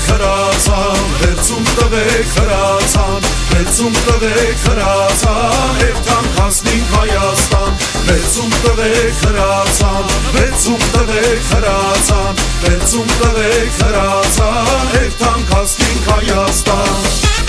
հրացան, վերցում տվեք հրացան, վերցում տվեք հրացան, երթանք հասնենք Հայաստան, վերցում տվեք հրացան, վերցում տվեք հրացան, վերցում տվեք հրացան, երթանք հասնենք Հայաստան։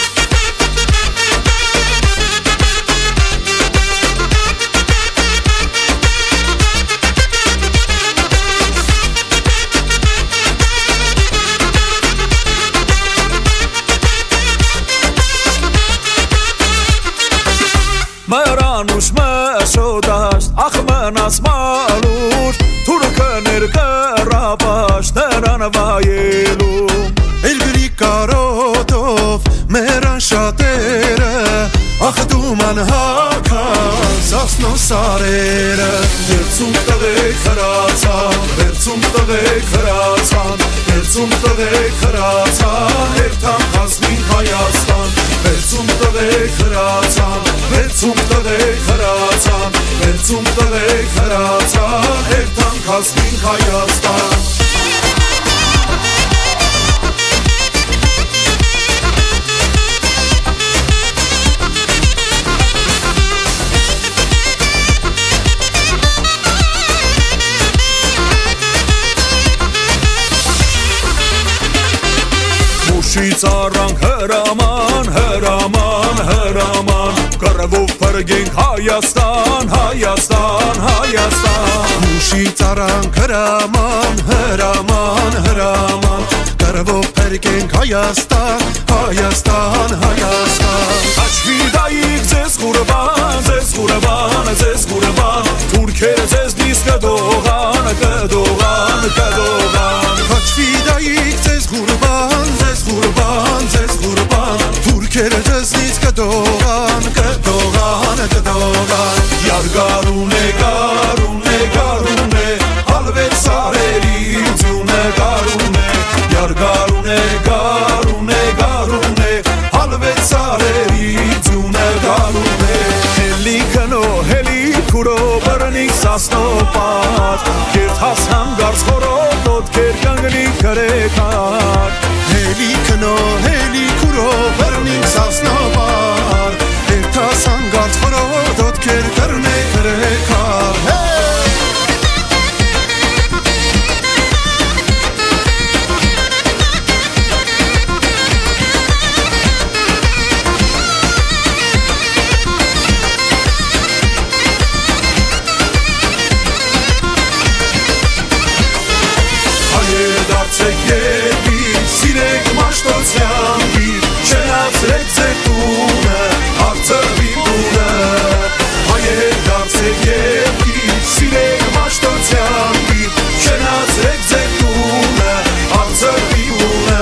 Մրանուշ մշոդաշտ, ախ մնաց մալուր, թուրքներ կռապաշտ նրան վայելում։ Էլգրի կարոտով մերան շատերը, ախ դուման հակած ասնո սարերը, վերցում տվեք հրացան, վերցում տվեք հրացան, վերցում տվեք հրացան, երթանք հասնենք Հայաստան, վերցում տվեք հրացան, վերցում տվեք հրացան, վերցում տվեք հրացան, երթանք հասնենք Հայաստան։ Շից առանք հրաման, հրաման, հրաման, կռվով փրկենք Հայաստան, Հայաստան, Հայաստան։ Ուշից առանք հրաման, հրաման, հրաման, կռվով փրկենք Հայաստան, Հայաստան, Հայաստան։ Հաշվիդայիք ձեզ գուրբան, ձեզ գուրբան, ձեզ գուրբան, թուրքերը ձեզ դիս կդողան, կդողան, կդողան։ Հաշվիդայիք ձեզ գուրբան, ձեզ գուրբան, ձեզ գուրբան, թուրքերը ձեզնից կդողան, կդողան, կդողան։ Յարգարուն է, գարուն է, գարուն է, հալվեց սարերի ձյունը գարուն է, յարգարուն է, գարուն է, գարուն է, հալվեց սարերի ձյունը գարուն է։ Հելիքնո, հելիքուրո, բրնիկ սասնոպատ, կերտ հասհամ գարց խորոտ, ոտքեր կանգնիկ կրեկար։ Հելիքնո, հելիքուրո, բրնիկ սասնոպատ, կերտ հասհամ գարց խորոտ, ոտքեր կրնեք կրեկար։ Դարձեք երկիր, սիրեք մաշտոցյան գիր, շենացրեք ձեր տունը, հարցրվի տունը։ Հայեր դարձեք երկիր, սիրեք մաշտոցյան գիր, շենացրեք ձեր տունը, հարցրվի տունը։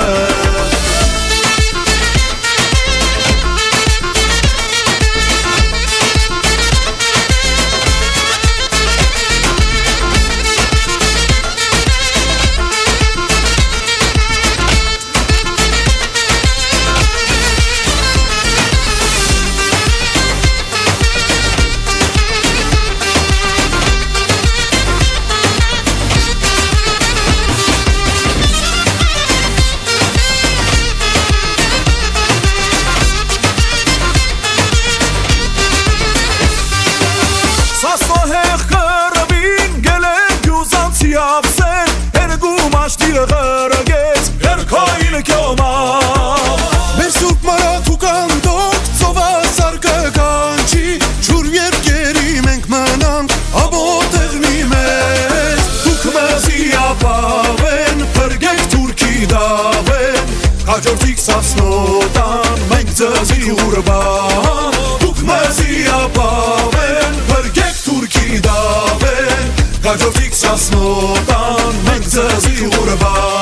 Հաջորդիկ սասնոտան, մենք ձեզի ուրբան, դուք մեզի ապավեն, բրգեք թուրքի դավեն, հաջորդիկ սասնոտան, մենք ձեզի ուրբան։